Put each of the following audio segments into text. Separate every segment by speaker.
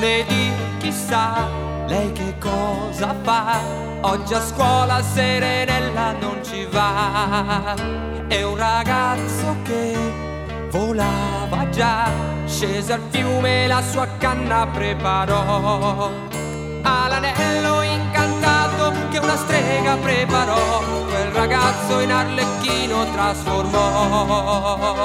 Speaker 1: lunedì, chissà lei che cosa fa. Oggi a scuola Serenella non ci va. È un ragazzo che volava già, scese al fiume, la sua canna preparò. All'anello incantato che una strega preparò, quel ragazzo in arlecchino trasformò.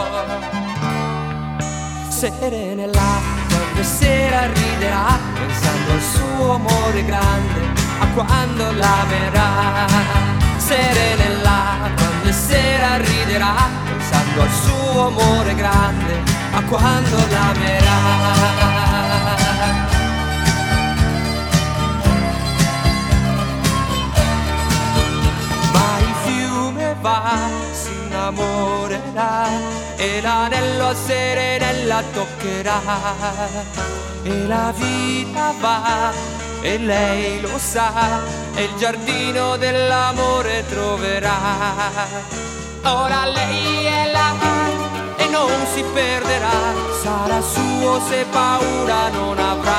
Speaker 1: Serenella quando sera riderà, pensando al suo amore grande, a quando l'amerà. Serenella quando sera riderà, pensando al suo amore grande, a quando l'amerà. Si innamorerà e l'anello a Serenella toccherà, e la vita va e lei lo sa, e il giardino dell'amore troverà. Ora lei è là e non si perderà, sarà suo se paura non avrà.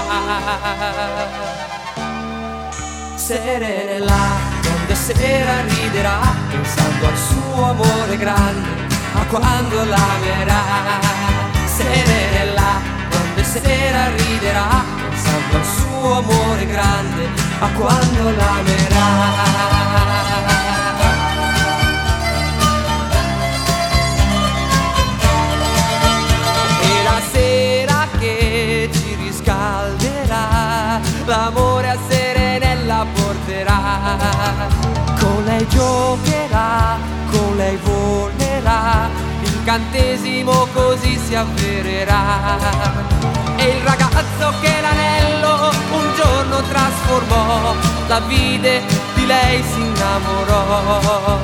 Speaker 1: Serenella quando sera riderà, pensando al suo amore grande, a quando l'amerà. Serenella quando sera riderà, pensando al suo amore grande, a quando l'amerà. E la sera che ci riscalderà, l'amore a Serenella porterà. Con lei giocherà, con lei volerà, l'incantesimo così si avvererà. E il ragazzo che l'anello un giorno trasformò, la vide, di lei si innamorò.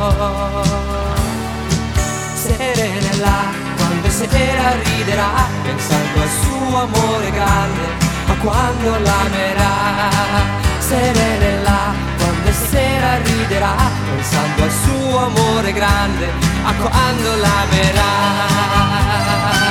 Speaker 1: Serenella quando sera riderà, pensando al suo amore grande, a quando l'amerà. Serenella quando sera riderà, pensando al suo amore grande, a quando l'amerà.